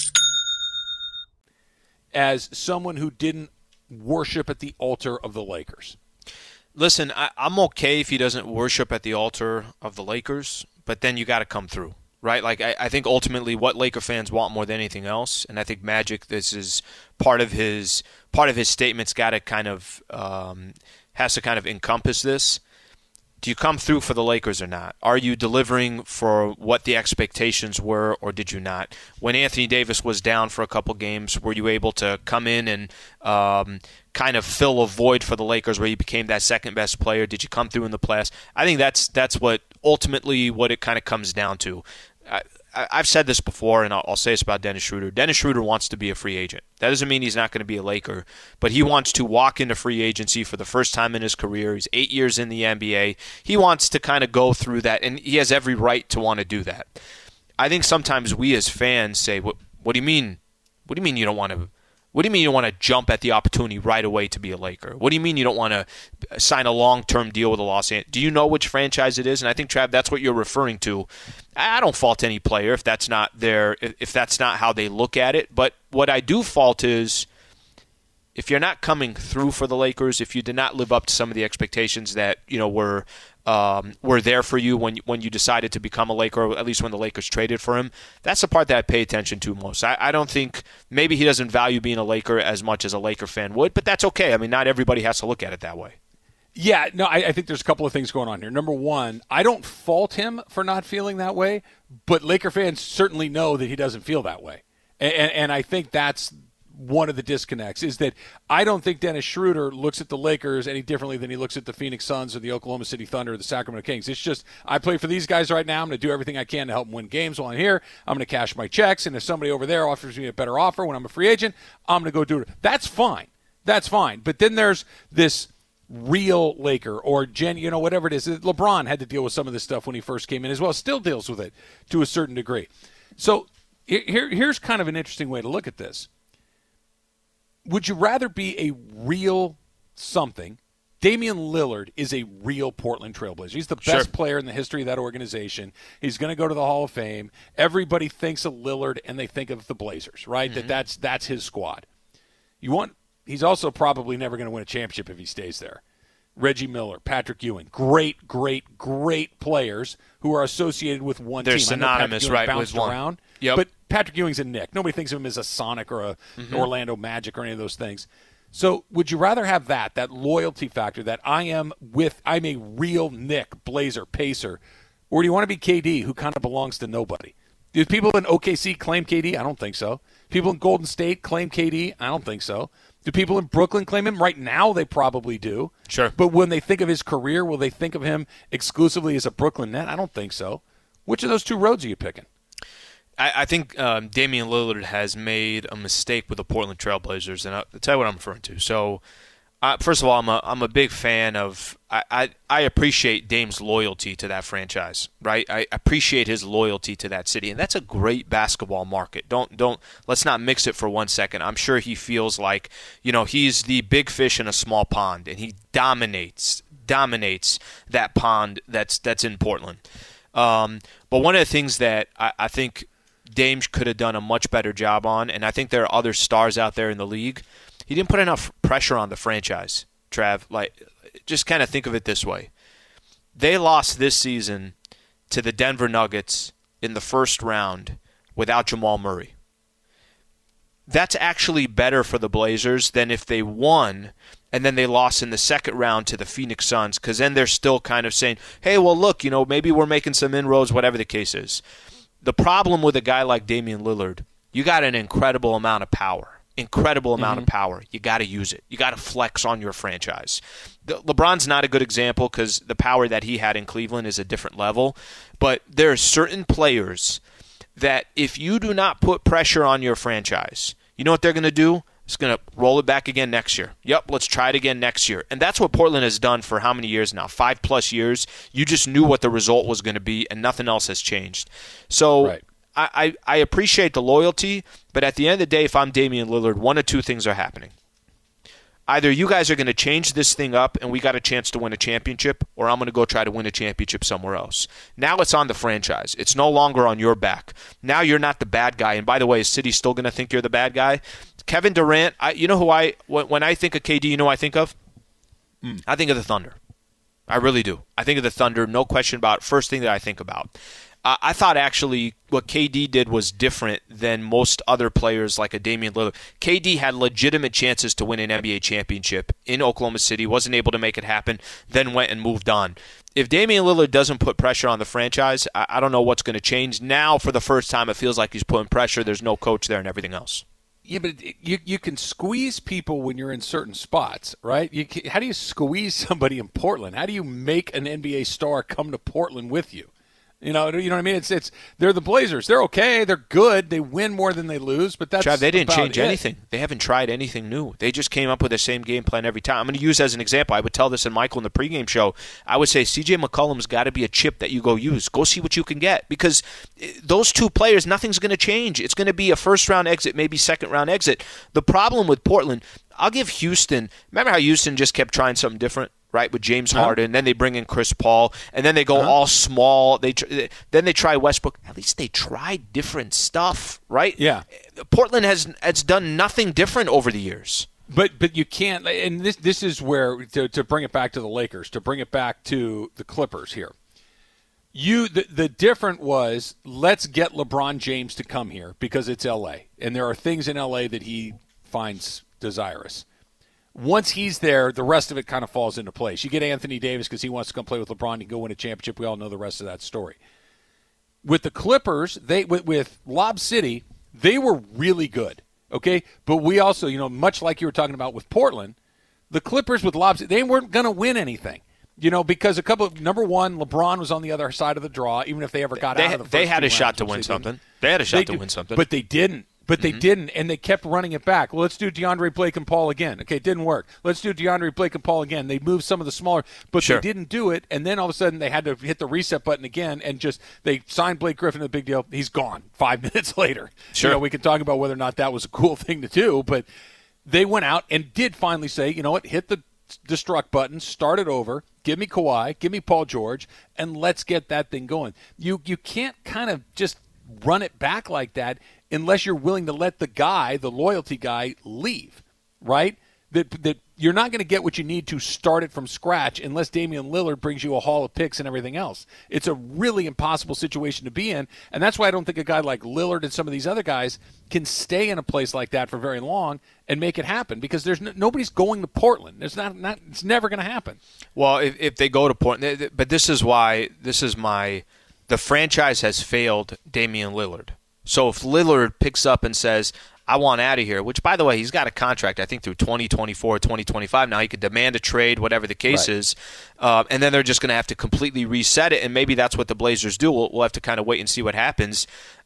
As someone who didn't worship at the altar of the Lakers.
Listen, I'm okay if he doesn't worship at the altar of the Lakers, but then you got to come through, right? Like I think ultimately what Laker fans want more than anything else, and I think Magic, this is part of his statement's got to kind of has to kind of encompass this. Do you come through for the Lakers or not? Are you delivering for what the expectations were, or did you not? When Anthony Davis was down for a couple games, were you able to come in and kind of fill a void for the Lakers where you became that second-best player? Did you come through in the playoffs? I think that's what ultimately what it kind of comes down to. I've said this before, and I'll say this about Dennis Schroeder. Dennis Schroeder wants to be a free agent. That doesn't mean he's not going to be a Laker, but he wants to walk into free agency for the first time in his career. He's 8 years in the NBA. He wants to kind of go through that, and he has every right to want to do that. I think sometimes we as fans say, "What do you mean? What do you mean you don't want to? What do you mean you don't want to jump at the opportunity right away to be a Laker? What do you mean you don't want to sign a long-term deal with the Los Angeles? Do you know which franchise it is?" And I think, Trav, that's what you're referring to. I don't fault any player if that's not how they look at it. But what I do fault is if you're not coming through for the Lakers, if you did not live up to some of the expectations that were there for you when you decided to become a Laker, or at least when the Lakers traded for him, that's the part that I pay attention to most. I don't think maybe he doesn't value being a Laker as much as a Laker fan would, but that's okay. I mean, not everybody has to look at it that way.
Yeah, no, I think there's a couple of things going on here. Number one, I don't fault him for not feeling that way, but Laker fans certainly know that he doesn't feel that way. And I think that's one of the disconnects, is that I don't think Dennis Schroeder looks at the Lakers any differently than he looks at the Phoenix Suns or the Oklahoma City Thunder or the Sacramento Kings. It's just, I play for these guys right now. I'm going to do everything I can to help them win games while I'm here. I'm going to cash my checks, and if somebody over there offers me a better offer when I'm a free agent, I'm going to go do it. That's fine. That's fine. But then there's this real Laker or whatever it is. LeBron had to deal with some of this stuff when he first came in as well. Still deals with it to a certain degree. So here's kind of an interesting way to look at this. Would you rather be a real something Damian Lillard is a real Portland Trailblazer. He's the best player in the history of that organization. He's going to go to the Hall of Fame. Everybody thinks of Lillard, and they think of the Blazers, right? That's his squad. He's also probably never going to win a championship if he stays there. Reggie Miller, Patrick Ewing, great players who are associated with one
They're
team.
synonymous, right, with one.
Around,
yep.
But Patrick Ewing's a Knick. Nobody thinks of him as a Sonic or a Orlando Magic or any of those things. So would you rather have that loyalty factor, that I'm a real Knick, Blazer, Pacer, or do you want to be KD, who kind of belongs to nobody? Do people in OKC claim KD? I don't think so. People in Golden State claim KD? I don't think so. Do people in Brooklyn claim him? Right now, they probably do.
Sure.
But when they think of his career, will they think of him exclusively as a Brooklyn Net? I don't think so. Which of those two roads are you picking?
I think Damian Lillard has made a mistake with the Portland Trailblazers, and I'll tell you what I'm referring to. So, first of all, I'm a big fan of. I appreciate Dame's loyalty to that franchise, right? I appreciate his loyalty to that city, and that's a great basketball market. Let's not mix it for 1 second. I'm sure he feels like he's the big fish in a small pond, and he dominates that pond that's in Portland. But one of the things that I think Dame could have done a much better job on, and I think there are other stars out there in the league, he didn't put enough pressure on the franchise, Trav. Like, just kind of think of it this way. They lost this season to the Denver Nuggets in the first round without Jamal Murray. That's actually better for the Blazers than if they won and then they lost in the second round to the Phoenix Suns, because then they're still kind of saying, hey, well, look, maybe we're making some inroads, whatever the case is. The problem with a guy like Damian Lillard, you got an incredible amount of power. You got to use it. You got to flex on your franchise. LeBron's not a good example because the power that he had in Cleveland is a different level. But there are certain players that if you do not put pressure on your franchise, you know what they're going to do? It's going to roll it back again next year. Yep, let's try it again next year. And that's what Portland has done for how many years now? 5+ years. You just knew what the result was going to be, and nothing else has changed. So right. I appreciate the loyalty, but at the end of the day, if I'm Damian Lillard, one of two things are happening. Either you guys are going to change this thing up and we got a chance to win a championship, or I'm going to go try to win a championship somewhere else. Now it's on the franchise. It's no longer on your back. Now you're not the bad guy. And by the way, is City still going to think you're the bad guy? Kevin Durant, when I think of KD, you know who I think of? I think of the Thunder. I really do. I think of the Thunder, no question about it. First thing that I think about. I thought actually what KD did was different than most other players like a Damian Lillard. KD had legitimate chances to win an NBA championship in Oklahoma City, wasn't able to make it happen, then went and moved on. If Damian Lillard doesn't put pressure on the franchise, I don't know what's going to change. Now, for the first time, it feels like he's putting pressure. There's no coach there and everything else.
Yeah, but you can squeeze people when you're in certain spots, right? How do you squeeze somebody in Portland? How do you make an NBA star come to Portland with you? You know what I mean? It's they're the Blazers. They're okay. They're good. They win more than they lose, but that's
Trav, they didn't change
it.
anything. They haven't tried anything new. They just came up with the same game plan every time. I'm going to use as an example. I would tell this in Michael in the pregame show. I would say C.J. McCollum's got to be a chip that you go use. Go see what you can get, because those two players, nothing's going to change. It's going to be a first-round exit, maybe second-round exit. The problem with Portland, I'll give Houston. Remember how Houston just kept trying something different? Right, with James Harden, then they bring in Chris Paul, and then they go all small. Then they try Westbrook. At least they tried different stuff, right?
Yeah.
Portland has done nothing different over the years.
But you can't, and this is where, to bring it back to the Lakers, to bring it back to the Clippers here. The different was, let's get LeBron James to come here because it's L.A., and there are things in L.A. that he finds desirous. Once he's there, the rest of it kind of falls into place. You get Anthony Davis because he wants to come play with LeBron and go win a championship. We all know the rest of that story. With the Clippers, with Lob City, they were really good, okay? But we also, much like you were talking about with Portland, the Clippers with Lob City, they weren't going to win anything, because number one, LeBron was on the other side of the draw, even if they ever got out of the first
They had a
rounds,
shot to win something. They had a shot to win something.
But they didn't. And they kept running it back. Well, let's do DeAndre Blake and Paul again. Okay, it didn't work. Let's do DeAndre Blake and Paul again. They moved some of the smaller, but They didn't do it. And then all of a sudden they had to hit the reset button again, and they signed Blake Griffin, a big deal. He's gone 5 minutes later.
Sure.
We can talk about whether or not that was a cool thing to do, but they went out and did finally say, you know what, hit the destruct button, start it over, give me Kawhi, give me Paul George, and let's get that thing going. You can't kind of just run it back like that unless you're willing to let the guy, the loyalty guy, leave, right? That you're not going to get what you need to start it from scratch unless Damian Lillard brings you a haul of picks and everything else. It's a really impossible situation to be in, and that's why I don't think a guy like Lillard and some of these other guys can stay in a place like that for very long and make it happen, because there's nobody's going to Portland. There's not it's never going to happen.
Well, if they go to Portland, but this is the franchise has failed Damian Lillard. So if Lillard picks up and says, I want out of here, which, by the way, he's got a contract, I think, through 2024, 2025. Now he could demand a trade, whatever the case is, and then they're just going to have to completely reset it, and maybe that's what the Blazers do. We'll have to kind of wait and see what happens.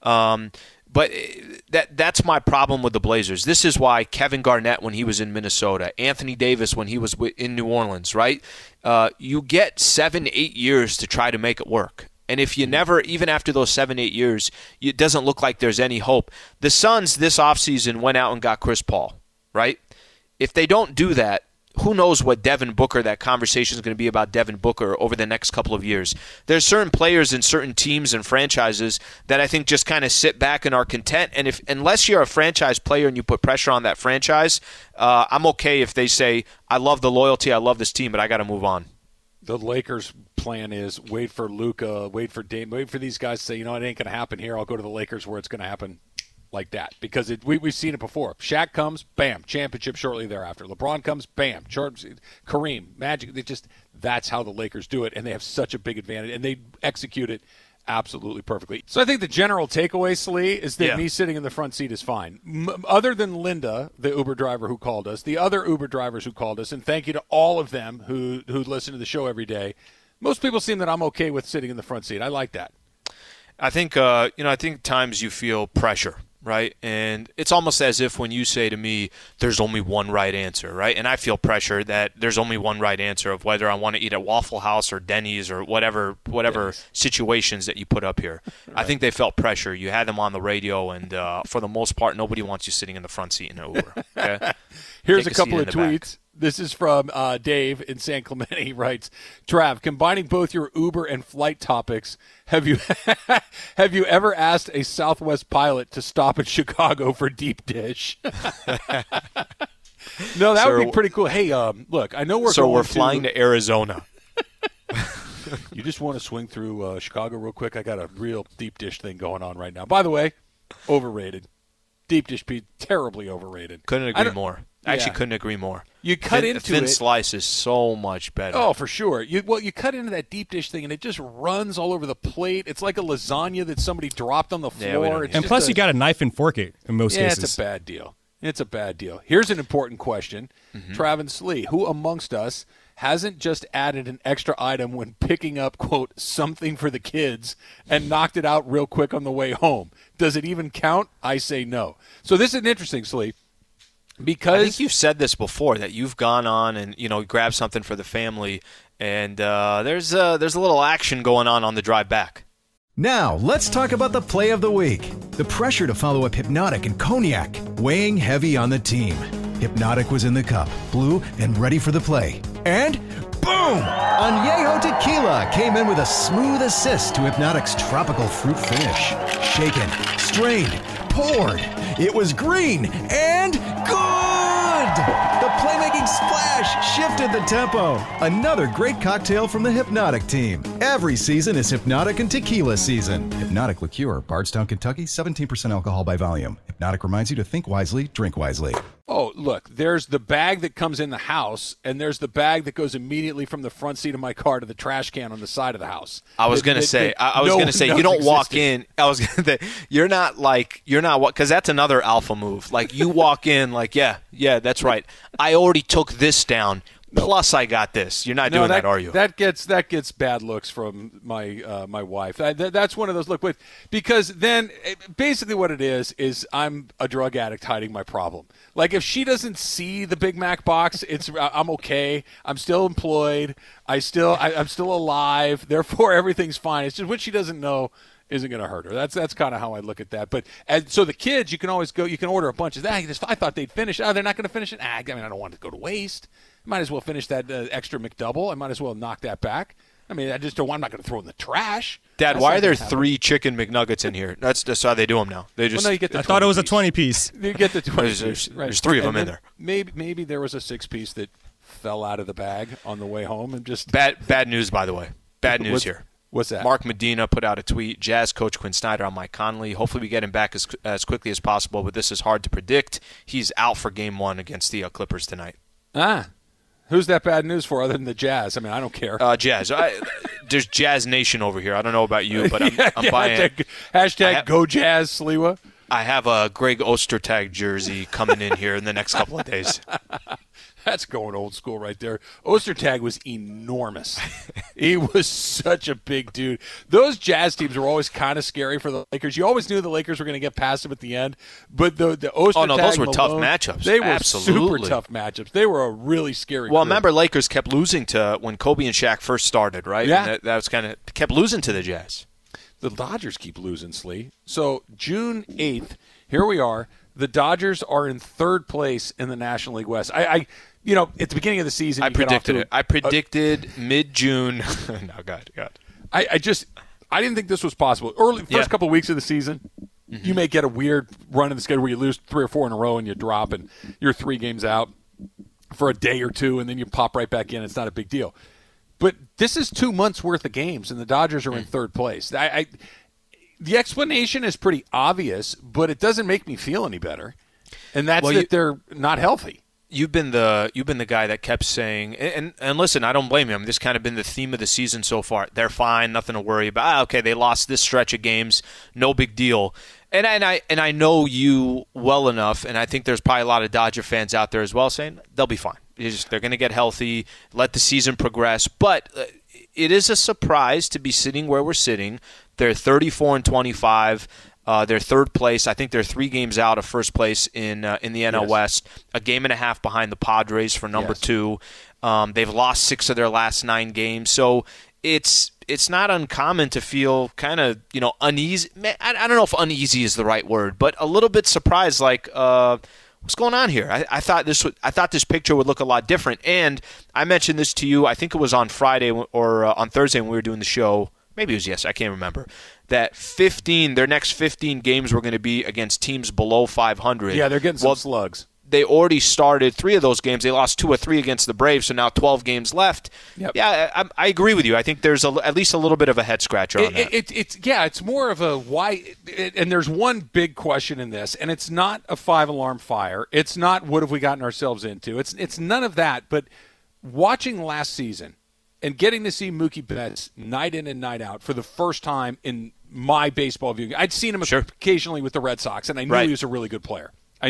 But that's my problem with the Blazers. This is why Kevin Garnett, when he was in Minnesota, Anthony Davis, when he was in New Orleans, right? You get 7-8 years to try to make it work. And if you never, even after those 7-8 years, it doesn't look like there's any hope. The Suns this offseason went out and got Chris Paul, right? If they don't do that, who knows what Devin Booker, that conversation is going to be about Devin Booker over the next couple of years. There's certain players in certain teams and franchises that I think just kind of sit back and are content. And unless you're a franchise player and you put pressure on that franchise, I'm okay if they say, I love the loyalty, I love this team, but I got to move on.
The Lakers' plan is wait for Luka, wait for Dame, wait for these guys to say, it ain't going to happen here. I'll go to the Lakers where it's going to happen like that. Because we've seen it before. Shaq comes, bam, championship shortly thereafter. LeBron comes, bam, Kareem, Magic. That's how the Lakers do it, and they have such a big advantage, and they execute it absolutely perfectly. So I think the general takeaway, Slee, is that me sitting in the front seat is fine. Other than Linda, the Uber driver who called us, the other Uber drivers who called us, and thank you to all of them who listen to the show every day, most people seem that I'm okay with sitting in the front seat. I like that.
I think, I think times you feel pressure, right? And it's almost as if when you say to me, there's only one right answer, right? And I feel pressure that there's only one right answer of whether I want to eat at Waffle House or Denny's or whatever situations that you put up here. Right. I think they felt pressure. You had them on the radio, and for the most part, nobody wants you sitting in the front seat in an Uber. Okay?
Here's a couple of tweets. Back. This is from Dave in San Clemente. He writes, Trav, combining both your Uber and flight topics, have you ever asked a Southwest pilot to stop in Chicago for deep dish? No, that would be pretty cool. Hey, look, I know we're
flying to Arizona.
You just want to swing through Chicago real quick? I got a real deep dish thing going on right now. By the way, overrated. Deep dish pizza, terribly overrated.
Couldn't agree more. I actually couldn't agree more.
You cut into
it. Thin slice is so much better.
Oh, for sure. You cut into that deep dish thing, and it just runs all over the plate. It's like a lasagna that somebody dropped on the floor.
And plus, you got to knife and fork it in most cases.
Yeah, it's a bad deal. It's a bad deal. Here's an important question. Travis Lee, who amongst us hasn't just added an extra item when picking up, quote, something for the kids and knocked it out real quick on the way home? Does it even count? I say no. So this is an interesting, Slee. Because
I think you've said this before, that you've gone on and grabbed something for the family, and there's a little action going on the drive back.
Now, let's talk about the play of the week. The pressure to follow up Hypnotic and Cognac, weighing heavy on the team. Hypnotic was in the cup, blue, and ready for the play. And boom! Añejo Tequila came in with a smooth assist to Hypnotic's tropical fruit finish. Shaken, strained, poured. It was green and good! The playmaking splash shifted the tempo. Another great cocktail from the Hypnotic team. Every season is Hypnotic and Tequila season. Hypnotic Liqueur, Bardstown, Kentucky, 17% alcohol by volume. Hypnotic reminds you to think wisely, drink wisely.
Oh, look, there's the bag that comes in the house, and there's the bag that goes immediately from the front seat of my car to the trash can on the side of the house.
I was going to say, you don't walk in. You're not because that's another alpha move. Like, you walk in like, yeah, that's right. I already took this down. Plus, I got this. You're not doing that, are you?
That gets bad looks from my my wife. That's one of those because then basically what it is I'm a drug addict hiding my problem. Like, if she doesn't see the Big Mac box, I'm okay. I'm still employed. I'm still alive. Therefore, everything's fine. It's just what she doesn't know isn't going to hurt her. That's kind of how I look at that. But so the kids, you can always go. You can order a bunch of that. I thought they'd finish. Oh, they're not going to finish it. I don't want it to go to waste. might as well finish that extra McDouble. I might as well knock that back. I mean, I'm not going to throw it in the trash.
Dad, why are there 3 chicken McNuggets in here? That's how they do them now. They just.
Well, no, you get the
I thought it was a 20-piece.
You get the 20
There's 3 of them in there.
Maybe there was a 6-piece that fell out of the bag on the way home and just.
Bad news, by the way. Bad news here.
What's that?
Mark Medina put out a tweet. Jazz coach Quinn Snyder on Mike Conley. Hopefully we get him back as quickly as possible, but this is hard to predict. He's out for Game 1 against the Clippers tonight.
Who's that bad news for other than the Jazz? I mean, I don't care.
Jazz. There's Jazz Nation over here. I don't know about you, but I'm buying.
Hashtag Go Jazz, Sliwa.
I have a Greg Ostertag jersey coming in here in the next couple of days.
That's going old school right there. Ostertag was enormous. He was such a big dude. Those Jazz teams were always kind of scary for the Lakers. You always knew the Lakers were going to get past him at the end. But the Ostertag,
oh, no, those were
Malone,
tough matchups.
They were
Absolutely.
super tough matchups. They were a really scary
Well,
group.
remember Lakers kept losing to when Kobe and Shaq first started, right?
Yeah.
And that was kind of kept losing to the Jazz.
The Dodgers keep losing, Slee. So June 8th, here we are. The Dodgers are in 3rd place in the National League West. At the beginning of the season,
I predicted it. I predicted mid-June. No, God.
I didn't think this was possible. First couple of weeks of the season, you may get a weird run in the schedule where you lose 3 or 4 in a row and you drop and you're 3 games out for a day or 2 and then you pop right back in. It's not a big deal. But this is 2 months worth of games and the Dodgers are in 3rd place. The explanation is pretty obvious, but it doesn't make me feel any better. And that's that they're not healthy.
You've been the guy that kept saying, and listen, I don't blame you. This kind of been the theme of the season so far. They're fine, nothing to worry about. Okay, they lost this stretch of games, no big deal. And I know you well enough, and I think there's probably a lot of Dodger fans out there as well saying they'll be fine. They're going to get healthy, let the season progress. But it is a surprise to be sitting where we're sitting. They're 34-25. They're 3rd place. I think they're 3 games out of 1st place in the NL West. A game and a half behind the Padres for number 2. They've lost 6 of their last 9 games. So it's not uncommon to feel kind of uneasy. I don't know if uneasy is the right word, but a little bit surprised. Like what's going on here? I thought this picture would look a lot different. And I mentioned this to you. I think it was on Friday or on Thursday when we were doing the show. Maybe it was yesterday. I can't remember. That their next 15 games were going to be against teams below 500.
Yeah, they're getting some slugs.
They already started 3 of those games. They lost 2 or 3 against the Braves, so now 12 games left.
Yep.
Yeah, I agree with you. I think there's at least a little bit of a head-scratcher on that.
It's more of a why – and there's one big question in this, and it's not a 5-alarm fire. It's not what have we gotten ourselves into. It's none of that, but watching last season – and getting to see Mookie Betts night in and night out for the first time in my baseball viewing. I'd seen him occasionally with the Red Sox, and I knew he was a really good player.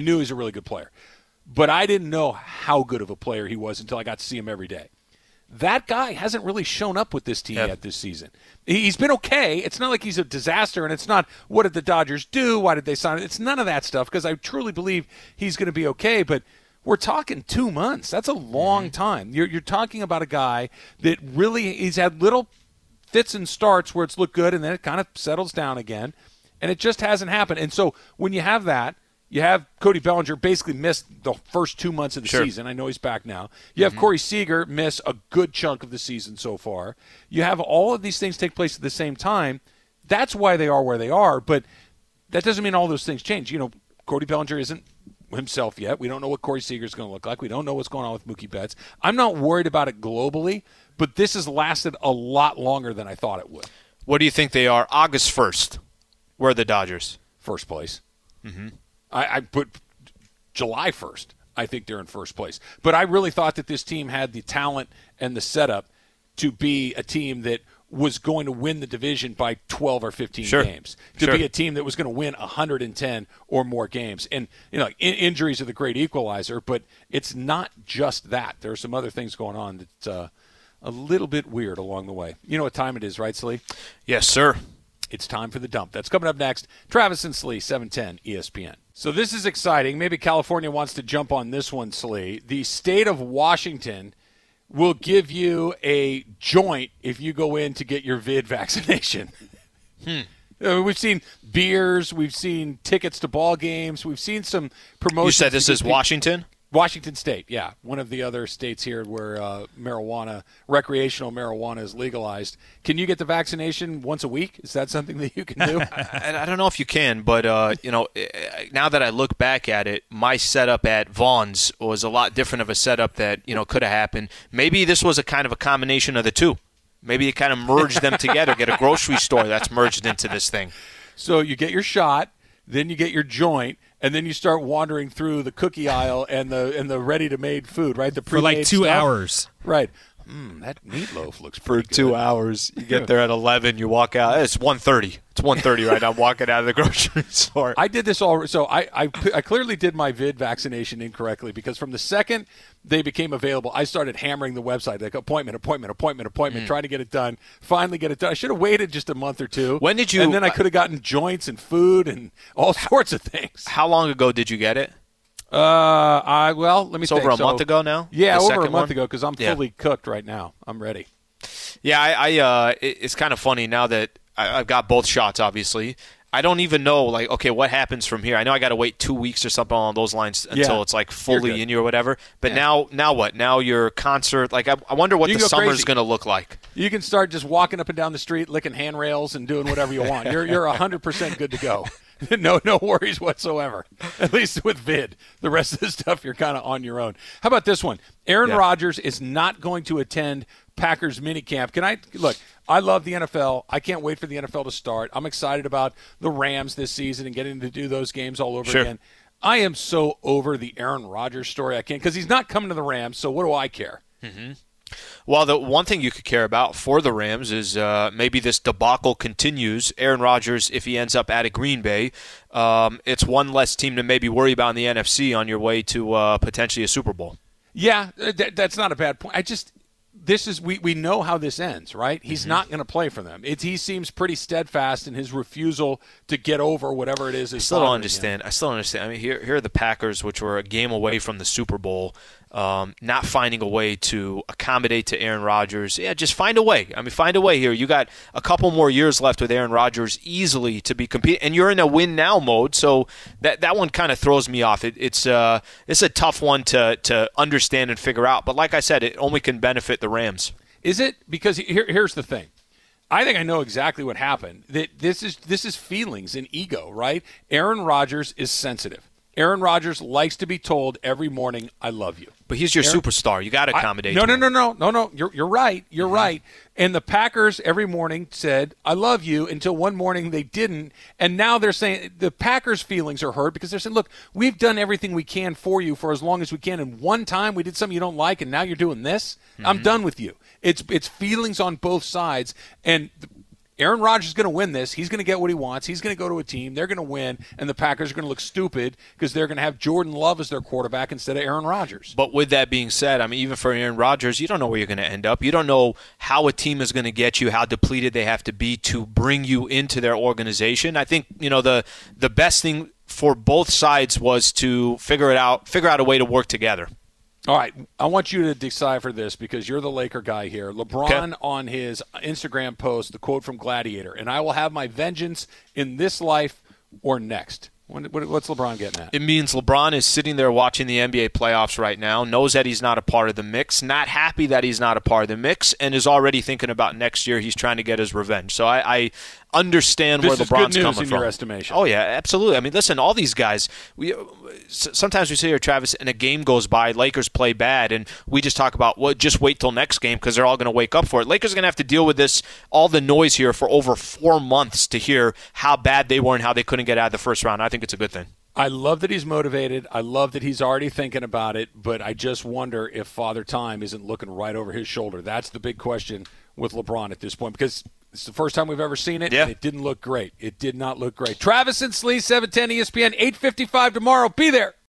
But I didn't know how good of a player he was until I got to see him every day. That guy hasn't really shown up with this team yet this season. He's been okay. It's not like he's a disaster, and it's not what did the Dodgers do? Why did they sign him? It's none of that stuff because I truly believe he's going to be okay, but we're talking 2 months. That's a long time. You're talking about a guy that really he's had little fits and starts where it's looked good and then it kind of settles down again, and it just hasn't happened. And so when you have that, you have Cody Bellinger basically missed the first 2 months of the season. I know he's back now. You have Corey Seager miss a good chunk of the season so far. You have all of these things take place at the same time. That's why they are where they are, but that doesn't mean all those things change. Cody Bellinger isn't himself yet. We don't know what Corey Seager is going to look like. We don't know what's going on with Mookie Betts. I'm not worried about it globally, but this has lasted a lot longer than I thought it would.
What do you think they are? August 1st. Where are the Dodgers?
1st place. I put July 1st. I think they're in 1st place. But I really thought that this team had the talent and the setup to be a team that was going to win the division by 12 or 15 games, to be a team that was going to win 110 or more games. And, injuries are the great equalizer, but it's not just that. There are some other things going on that's a little bit weird along the way. You know what time it is, right, Slee?
Yes, sir.
It's time for the dump. That's coming up next. Travis and Slee, 710 ESPN. So this is exciting. Maybe California wants to jump on this one, Slee. The state of Washington will give you a joint if you go in to get your vid vaccination. We've seen beers. We've seen tickets to ball games. We've seen some promotions.
You said this is Washington?
Washington State, yeah, one of the other states here where recreational marijuana is legalized. Can you get the vaccination once a week? Is that something that you can do?
I don't know if you can, but now that I look back at it, my setup at Vaughn's was a lot different of a setup that could have happened. Maybe this was a kind of a combination of the two. Maybe you kind of merged them together. Get a grocery store that's merged into this thing.
So you get your shot, then you get your joint, and then you start wandering through the cookie aisle and the ready-to-made food, right? The
for like 2 hours.
Right. That meatloaf looks
for
pretty
2
good.
hours. You get there at 11, you walk out. It's 1:30. It's 1:30 right now. I'm walking out of the grocery store.
I did this all. So I clearly did my vid vaccination incorrectly because from the second they became available, I started hammering the website like appointment, trying to get it done. Finally get it done. I should have waited just a month or two.
When did you?
And then I could have gotten joints and food and all sorts of things.
How long ago did you get it?
Let me
It's
think.
over a month ago now?
Yeah,
The
over a
second
month
one?
ago because I'm fully cooked right now. I'm ready.
Yeah, it's kind of funny now that I've got both shots, obviously. I don't even know, like, okay, what happens from here? I know I got to wait 2 weeks or something along those lines until it's like fully in you or whatever. But now what? Now your concert, like, I wonder what the summer's going to look like.
You can start just walking up and down the street, licking handrails and doing whatever you want. You're 100% good to go. No worries whatsoever. At least with vid. The rest of the stuff you're kind of on your own. How about this one? Aaron Rodgers is not going to attend Packers minicamp. I love the NFL. I can't wait for the NFL to start. I'm excited about the Rams this season and getting to do those games all over again. I am so over the Aaron Rodgers story. I can't, because he's not coming to the Rams, so what do I care?
Mm-hmm. Well, the one thing you could care about for the Rams is maybe this debacle continues. Aaron Rodgers, if he ends up at a Green Bay, it's one less team to maybe worry about in the NFC on your way to potentially a Super Bowl.
Yeah, that's not a bad point. We know how this ends, right? He's not going to play for them. He seems pretty steadfast in his refusal to get over whatever it is.
I still don't understand. I mean, here are the Packers, which were a game away from the Super Bowl, not finding a way to accommodate to Aaron Rodgers. Yeah, just find a way. I mean, find a way here. You got a couple more years left with Aaron Rodgers easily to be competing, and you're in a win now mode. So that one kind of throws me off. It's a tough one to understand and figure out. But like I said, it only can benefit the Rams.
Is it? Because here's the thing. I think I know exactly what happened. This is feelings and ego, right? Aaron Rodgers is sensitive. Aaron Rodgers likes to be told every morning, "I love you."
But he's your superstar. You got to accommodate.
No. You're right. You're right. And the Packers every morning said, "I love you," until one morning they didn't. And now they're saying the Packers' feelings are hurt because they're saying, "Look, we've done everything we can for you for as long as we can. And one time we did something you don't like, and now you're doing this. I'm done with you." It's feelings on both sides. And Aaron Rodgers is going to win this. He's going to get what he wants. He's going to go to a team. They're going to win, and the Packers are going to look stupid because they're going to have Jordan Love as their quarterback instead of Aaron Rodgers.
But with that being said, I mean, even for Aaron Rodgers, you don't know where you're going to end up. You don't know how a team is going to get you, how depleted they have to be to bring you into their organization. I think, the best thing for both sides was to figure out a way to work together.
All right, I want you to decipher this because you're the Laker guy here. LeBron on his Instagram post, the quote from Gladiator, "And I will have my vengeance in this life or next." What's LeBron getting at?
It means LeBron is sitting there watching the NBA playoffs right now, knows that he's not a part of the mix, not happy that he's not a part of the mix, and is already thinking about next year. He's trying to get his revenge. So I understand where LeBron's coming from.
This is good news in your estimation.
Oh, yeah, absolutely. I mean, listen, all these guys, sometimes we sit here, Travis, and a game goes by, Lakers play bad, and we just talk about, just wait till next game because they're all going to wake up for it. Lakers are going to have to deal with this, all the noise here for over 4 months to hear how bad they were and how they couldn't get out of the first round. I think it's a good thing.
I love that he's motivated. I love that he's already thinking about it, but I just wonder if Father Time isn't looking right over his shoulder. That's the big question with LeBron at this point because it's the first time we've ever seen it, and it didn't look great. It did not look great. Travis and Slee, 710 ESPN, 8:55 tomorrow. Be there.